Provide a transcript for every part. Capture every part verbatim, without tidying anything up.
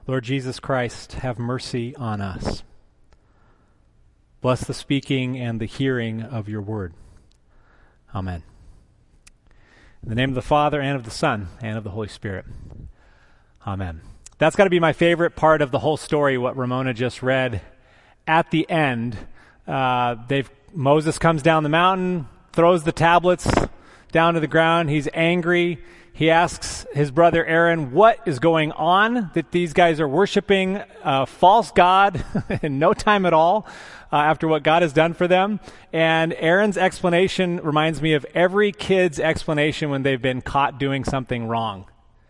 Lord Jesus Christ, have mercy on us. Bless the speaking and the hearing of your word. Amen. In the name of the Father, and of the Son, and of the Holy Spirit. Amen. That's got to be my favorite part of the whole story, what Ramona just read. At the end, uh, they've Moses comes down the mountain, throws the tablets down to the ground. He's angry. He asks his brother Aaron, what is going on that these guys are worshiping a false god in no time at all uh, after what God has done for them? And Aaron's explanation reminds me of every kid's explanation when they've been caught doing something wrong.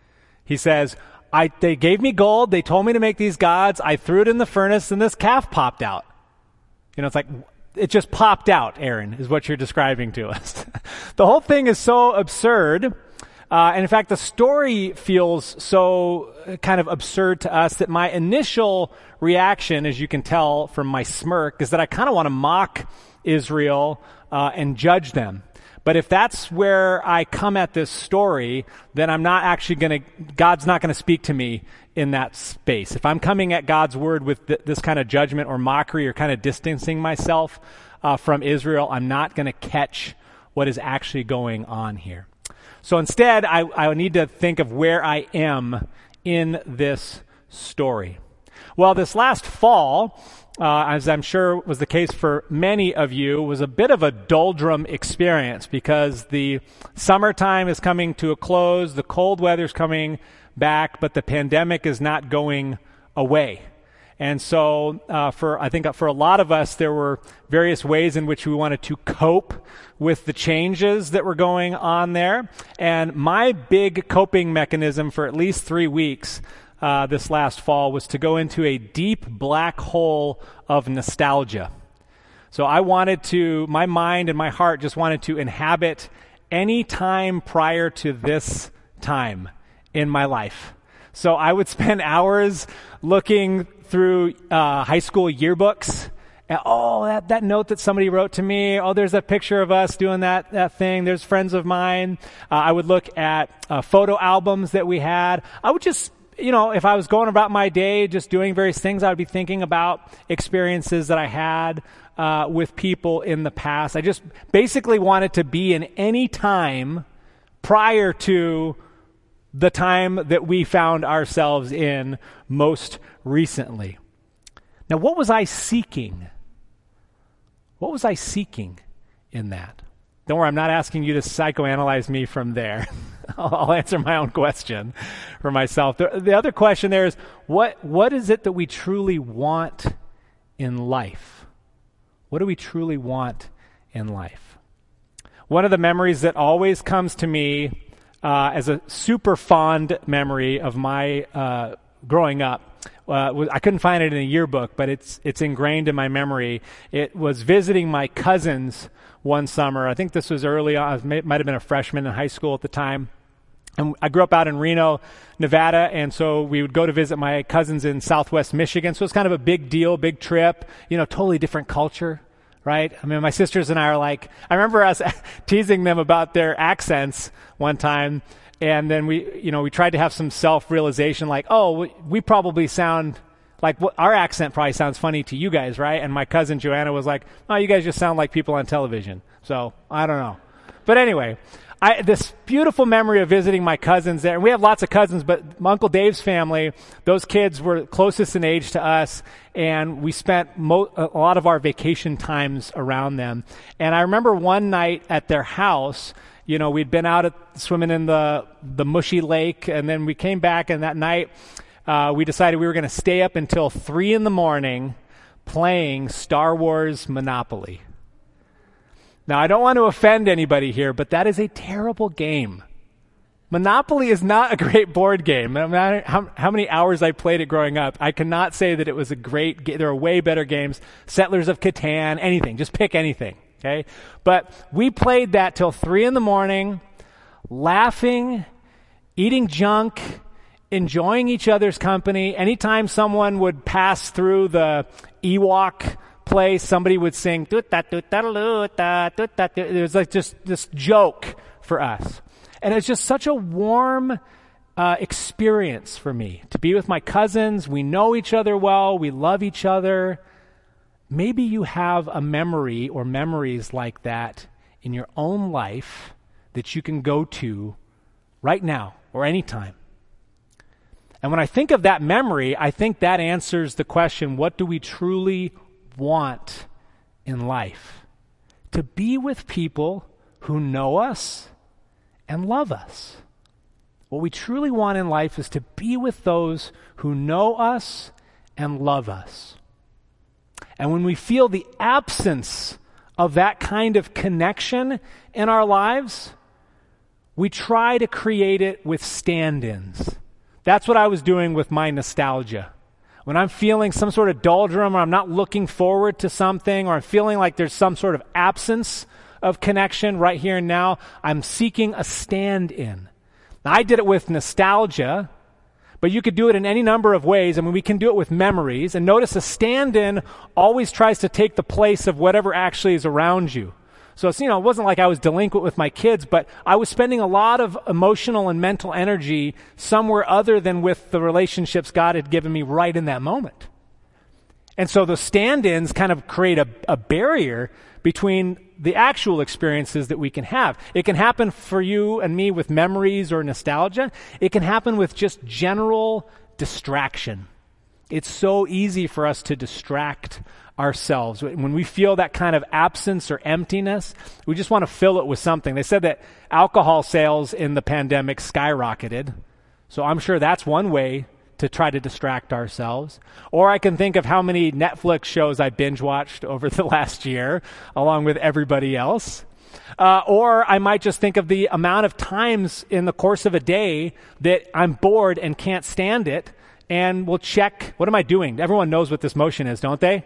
He says, I, they gave me gold. They told me to make these gods. I threw it in the furnace and this calf popped out. You know, it's like, it just popped out, Aaron, is what you're describing to us. The whole thing is so absurd. Uh, and in fact, the story feels so kind of absurd to us that my initial reaction, as you can tell from my smirk, is that I kind of want to mock Israel uh, and judge them. But if that's where I come at this story, then I'm not actually going to, God's not going to speak to me in that space. If I'm coming at God's word with th- this kind of judgment or mockery or kind of distancing myself uh, from Israel, I'm not going to catch what is actually going on here. So instead, I, I need to think of where I am in this story. Well, this last fall, uh, as I'm sure was the case for many of you, was a bit of a doldrum experience because the summertime is coming to a close, the cold weather's coming back, but the pandemic is not going away. And so uh, for I think for a lot of us, there were various ways in which we wanted to cope with the changes that were going on there. And my big coping mechanism for at least three weeks uh, this last fall was to go into a deep black hole of nostalgia. So I wanted to, my mind and my heart just wanted to inhabit any time prior to this time in my life. So I would spend hours looking through uh, high school yearbooks. And, oh, that, that note that somebody wrote to me. Oh, there's a picture of us doing that, that thing. There's friends of mine. Uh, I would look at uh, photo albums that we had. I would just, you know, if I was going about my day just doing various things, I would be thinking about experiences that I had uh, with people in the past. I just basically wanted to be in any time prior to the time that we found ourselves in most recently. Now, what was I seeking? What was I seeking in that? Don't worry, I'm not asking you to psychoanalyze me from there. I'll answer my own question for myself. The, the other question there is, what what is it that we truly want in life? What do we truly want in life? One of the memories that always comes to me Uh, as a super fond memory of my uh, growing up, uh, was, I couldn't find it in a yearbook, but it's it's ingrained in my memory. It was visiting my cousins one summer. I think this was early on. I may, might have been a freshman in high school at the time. And I grew up out in Reno, Nevada, and so we would go to visit my cousins in Southwest Michigan. So it was kind of a big deal, big trip, you know, totally different culture. Right? I mean, my sisters and I are like, I remember us teasing them about their accents one time. And then we, you know, we tried to have some self-realization like, oh, we, we probably sound like what, our accent probably sounds funny to you guys, right? And my cousin Joanna was like, oh, you guys just sound like people on television. So I don't know. But anyway, I, this beautiful memory of visiting my cousins there. And we have lots of cousins, but my Uncle Dave's family, those kids were closest in age to us. And we spent mo- a lot of our vacation times around them. And I remember one night at their house, you know, we'd been out at, swimming in the, the mushy lake. And then we came back, and that night uh, we decided we were going to stay up until three in the morning playing Star Wars Monopoly. Now, I don't want to offend anybody here, but that is a terrible game. Monopoly is not a great board game. No matter how, how many hours I played it growing up, I cannot say that it was a great game. There are way better games. Settlers of Catan, anything. Just pick anything, okay? But we played that till three in the morning, laughing, eating junk, enjoying each other's company. Anytime someone would pass through the Ewok place, somebody would sing, it was like just this joke for us. And it's just such a warm uh, experience for me to be with my cousins. We know each other well. We love each other. Maybe you have a memory or memories like that in your own life that you can go to right now or anytime. And when I think of that memory, I think that answers the question, what do we truly want in life? To be with people who know us and love us. What we truly want in life is to be with those who know us and love us. And when we feel the absence of that kind of connection in our lives, we try to create it with stand-ins. That's what I was doing with my nostalgia. When I'm feeling some sort of doldrum, or I'm not looking forward to something, or I'm feeling like there's some sort of absence of connection right here and now, I'm seeking a stand-in. Now, I did it with nostalgia, but you could do it in any number of ways. I mean, we can do it with memories. And notice a stand-in always tries to take the place of whatever actually is around you. So it's, you know, it wasn't like I was delinquent with my kids, but I was spending a lot of emotional and mental energy somewhere other than with the relationships God had given me right in that moment. And so the stand-ins kind of create a, a barrier between the actual experiences that we can have. It can happen for you and me with memories or nostalgia. It can happen with just general distraction. It's so easy for us to distract ourselves. When we feel that kind of absence or emptiness, we just want to fill it with something. They said that alcohol sales in the pandemic skyrocketed. So I'm sure that's one way to try to distract ourselves. Or I can think of how many Netflix shows I binge watched over the last year, along with everybody else. Uh, or I might just think of the amount of times in the course of a day that I'm bored and can't stand it, and we'll check, what am I doing? Everyone knows what this motion is, don't they?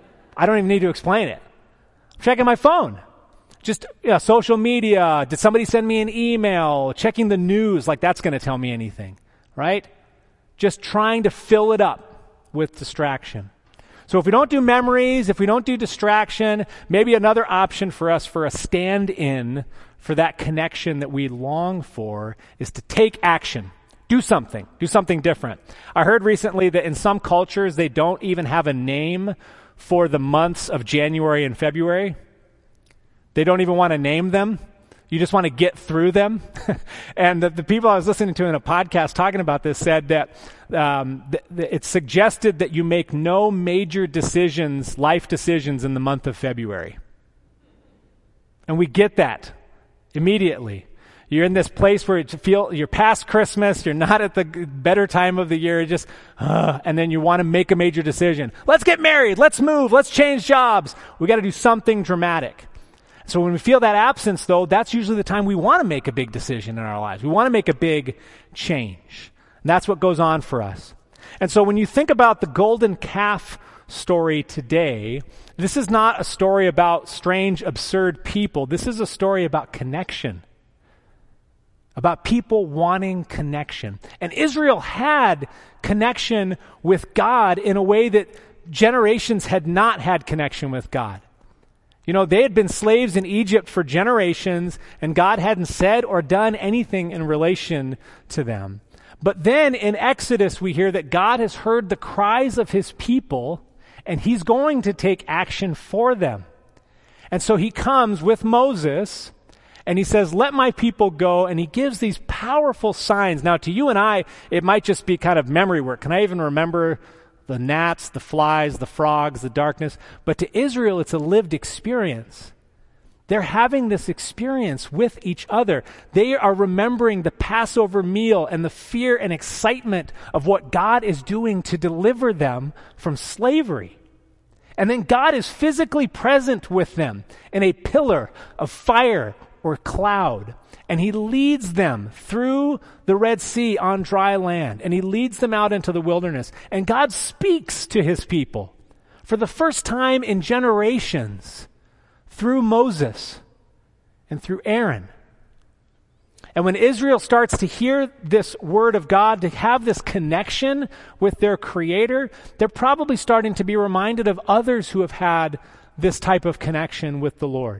I don't even need to explain it. I'm checking my phone. Just you know, social media. Did somebody send me an email? Checking the news, like that's going to tell me anything, right? Just trying to fill it up with distraction. So if we don't do memories, if we don't do distraction, maybe another option for us for a stand-in for that connection that we long for is to take action. Do something. Do something different. I heard recently that in some cultures, they don't even have a name for the months of January and February. They don't even want to name them. You just want to get through them. And the, the people I was listening to in a podcast talking about this said that um, th- th- it suggested that you make no major decisions, life decisions, in the month of February. And we get that immediately. You're in this place where you feel you're past Christmas, you're not at the better time of the year, just, uh, and then you want to make a major decision. Let's get married, let's move, let's change jobs. We got to do something dramatic. So when we feel that absence, though, that's usually the time we want to make a big decision in our lives. We want to make a big change. And that's what goes on for us. And so when you think about the golden calf story today, this is not a story about strange, absurd people. This is a story about connection. About people wanting connection. And Israel had connection with God in a way that generations had not had connection with God. You know, they had been slaves in Egypt for generations, and God hadn't said or done anything in relation to them. But then in Exodus, we hear that God has heard the cries of his people, and he's going to take action for them. And so he comes with Moses, and he says, let my people go, and he gives these powerful signs. Now, to you and I, it might just be kind of memory work. Can I even remember the gnats, the flies, the frogs, the darkness? But to Israel, it's a lived experience. They're having this experience with each other. They are remembering the Passover meal and the fear and excitement of what God is doing to deliver them from slavery. And then God is physically present with them in a pillar of fire or cloud. And he leads them through the Red Sea on dry land. And he leads them out into the wilderness. And God speaks to his people for the first time in generations through Moses and through Aaron. And when Israel starts to hear this word of God, to have this connection with their Creator, they're probably starting to be reminded of others who have had this type of connection with the Lord.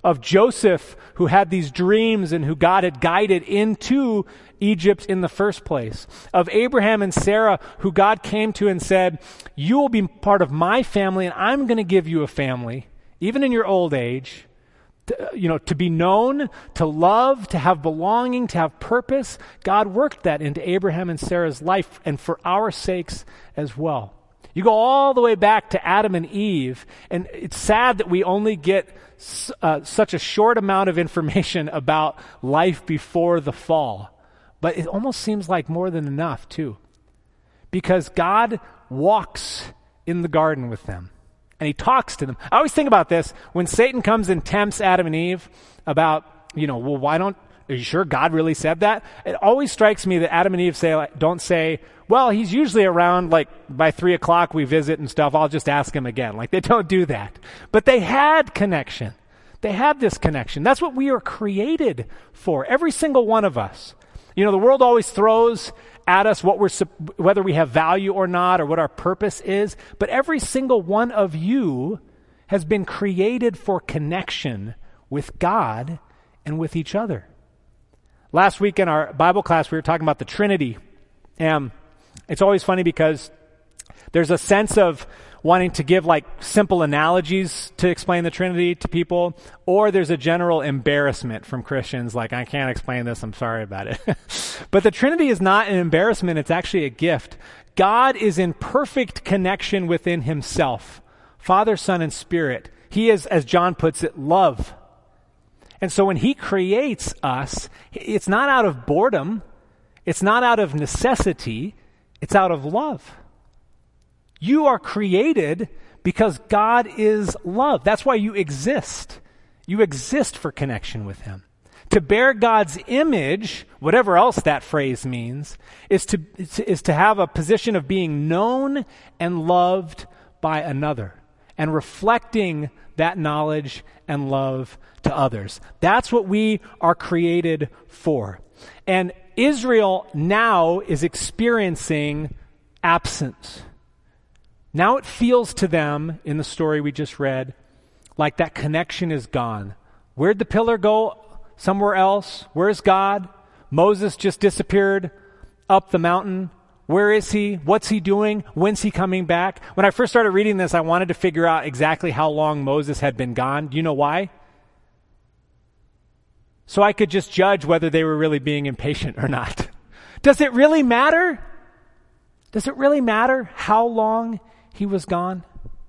of Joseph, who had these dreams and who God had guided into Egypt in the first place, of Abraham and Sarah, who God came to and said, you will be part of my family, and I'm going to give you a family, even in your old age, to, you know, to be known, to love, to have belonging, to have purpose. God worked that into Abraham and Sarah's life, and for our sakes as well. You go all the way back to Adam and Eve, and it's sad that we only get uh, such a short amount of information about life before the fall. But it almost seems like more than enough, too. Because God walks in the garden with them, and he talks to them. I always think about this. When Satan comes and tempts Adam and Eve about, you know, well, why don't, are you sure God really said that? It always strikes me that Adam and Eve say, don't say, well, he's usually around, like, by three o'clock we visit and stuff. I'll just ask him again. Like, they don't do that. But they had connection. They had this connection. That's what we are created for, every single one of us. You know, the world always throws at us what we're, whether we have value or not, or what our purpose is. But every single one of you has been created for connection with God and with each other. Last week in our Bible class, we were talking about the Trinity. And it's always funny because there's a sense of wanting to give like simple analogies to explain the Trinity to people, or there's a general embarrassment from Christians, like, I can't explain this, I'm sorry about it. But the Trinity is not an embarrassment, it's actually a gift. God is in perfect connection within himself, Father, Son, and Spirit. He is, as John puts it, love. And so when he creates us, it's not out of boredom, it's not out of necessity, it's out of love. You are created because God is love. That's why you exist. You exist for connection with him. To bear God's image, whatever else that phrase means, is to, is to have a position of being known and loved by another, and reflecting that knowledge and love to others. That's what we are created for. And Israel now is experiencing absence. Now it feels to them, in the story we just read, like that connection is gone. Where'd the pillar go? Somewhere else? Where's God? Moses just disappeared up the mountain. Where is he? What's he doing? When's he coming back? When I first started reading this, I wanted to figure out exactly how long Moses had been gone. Do you know why? So I could just judge whether they were really being impatient or not. Does it really matter? Does it really matter how long he was gone?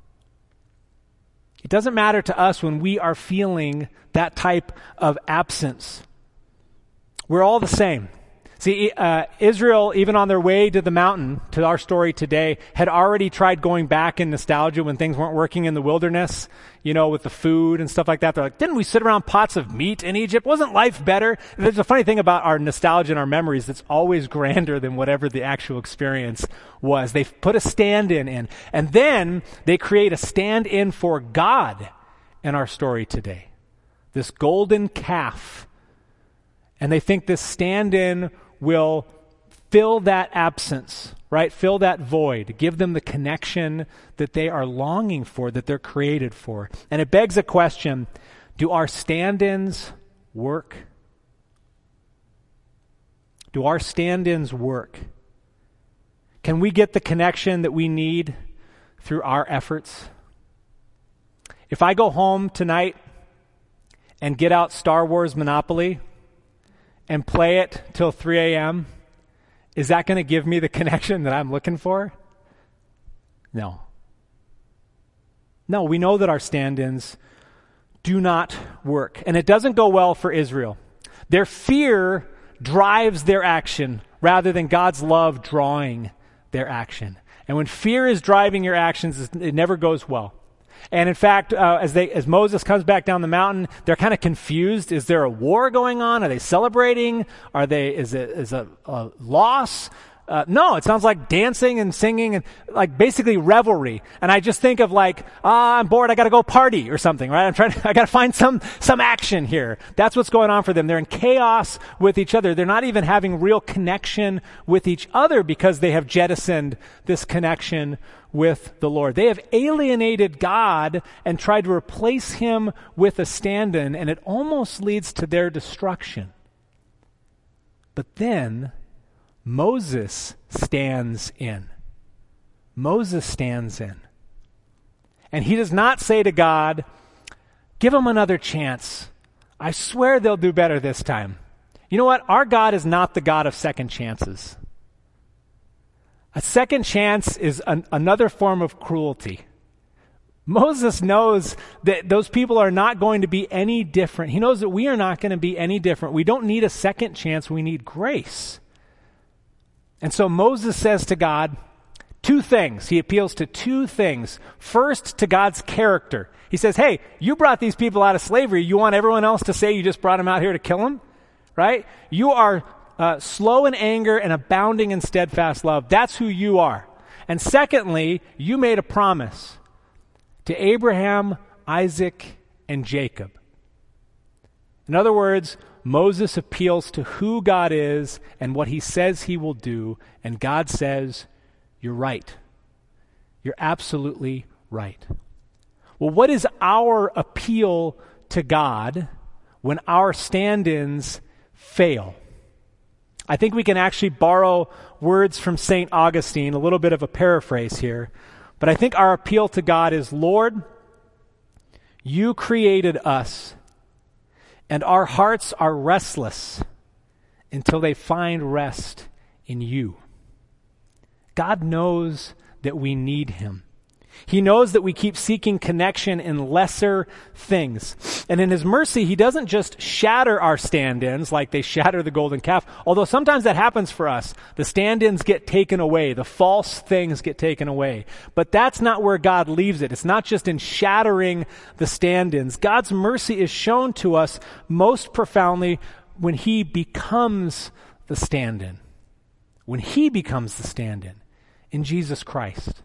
It doesn't matter to us when we are feeling that type of absence. We're all the same. See, uh, Israel, even on their way to the mountain, to our story today, had already tried going back in nostalgia when things weren't working in the wilderness, you know, with the food and stuff like that. They're like, didn't we sit around pots of meat in Egypt? Wasn't life better? There's a funny thing about our nostalgia and our memories that's always grander than whatever the actual experience was. They put a stand-in in, and then they create a stand-in for God in our story today. This golden calf. And they think this stand-in will fill that absence, right? Fill that void, give them the connection that they are longing for, that they're created for. And it begs a question, do our stand-ins work? Do our stand-ins work? Can we get the connection that we need through our efforts? If I go home tonight and get out Star Wars Monopoly and play it till three a.m., is that going to give me the connection that I'm looking for? No. No, we know that our stand-ins do not work. And it doesn't go well for Israel. Their fear drives their action rather than God's love drawing their action. And when fear is driving your actions, it never goes well. And in fact, uh, as they as Moses comes back down the mountain, they're kind of confused. Is there a war going on? Are they celebrating? Are they? Is it is a, a loss? Uh, no, it sounds like dancing and singing and like basically revelry. And I just think of like, ah, I'm bored, I gotta go party or something, right? I'm trying to, I gotta find some, some action here. That's what's going on for them. They're in chaos with each other. They're not even having real connection with each other because they have jettisoned this connection with the Lord. They have alienated God and tried to replace him with a stand-in, and it almost leads to their destruction. But then Moses stands in. Moses stands in. And he does not say to God, give them another chance. I swear they'll do better this time. You know what? Our God is not the God of second chances. A second chance is an, another form of cruelty. Moses knows that those people are not going to be any different. He knows that we are not going to be any different. We don't need a second chance. We need grace. And so Moses says to God two things. He appeals to two things. First, to God's character. He says, hey, you brought these people out of slavery. You want everyone else to say you just brought them out here to kill them? Right? You are uh, slow in anger and abounding in steadfast love. That's who you are. And secondly, you made a promise to Abraham, Isaac, and Jacob. In other words, Moses appeals to who God is and what he says he will do, and God says, you're right. You're absolutely right. Well, what is our appeal to God when our stand-ins fail? I think we can actually borrow words from Saint Augustine, a little bit of a paraphrase here, but I think our appeal to God is, Lord, you created us, and our hearts are restless until they find rest in you. God knows that we need him. He knows that we keep seeking connection in lesser things. And in his mercy, he doesn't just shatter our stand-ins like they shatter the golden calf, although sometimes that happens for us. The stand-ins get taken away. The false things get taken away. But that's not where God leaves it. It's not just in shattering the stand-ins. God's mercy is shown to us most profoundly when he becomes the stand-in. When he becomes the stand-in in Jesus Christ.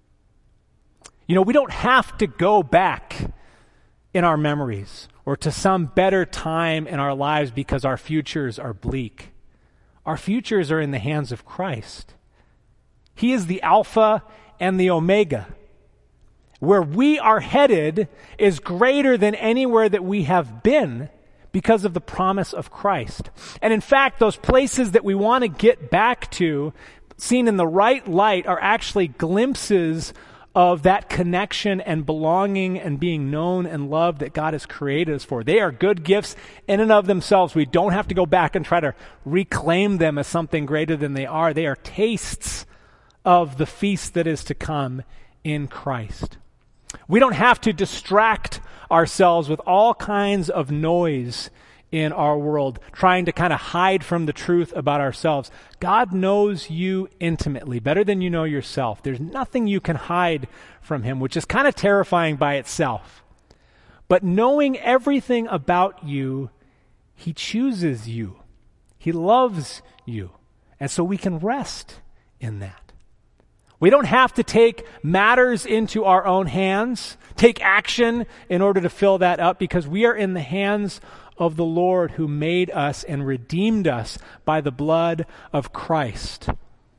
You know, we don't have to go back in our memories or to some better time in our lives because our futures are bleak. Our futures are in the hands of Christ. He is the Alpha and the Omega. Where we are headed is greater than anywhere that we have been because of the promise of Christ. And in fact, those places that we want to get back to, seen in the right light, are actually glimpses of that connection and belonging and being known and loved that God has created us for. They are good gifts in and of themselves. We don't have to go back and try to reclaim them as something greater than they are. They are tastes of the feast that is to come in Christ. We don't have to distract ourselves with all kinds of noise in our world, trying to kind of hide from the truth about ourselves. God knows you intimately, better than you know yourself. There's nothing you can hide from him, which is kind of terrifying by itself. But knowing everything about you, he chooses you. He loves you. And so we can rest in that. We don't have to take matters into our own hands, take action in order to fill that up, because we are in the hands of the Lord who made us and redeemed us by the blood of Christ.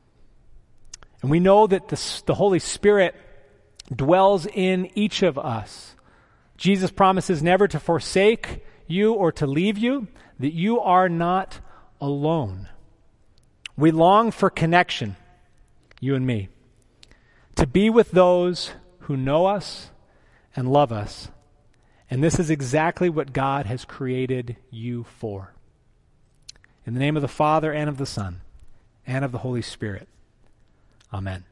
And we know that the, the Holy Spirit dwells in each of us. Jesus promises never to forsake you or to leave you, that you are not alone. We long for connection, you and me, to be with those who know us and love us. And this is exactly what God has created you for. In the name of the Father, and of the Son, and of the Holy Spirit. Amen.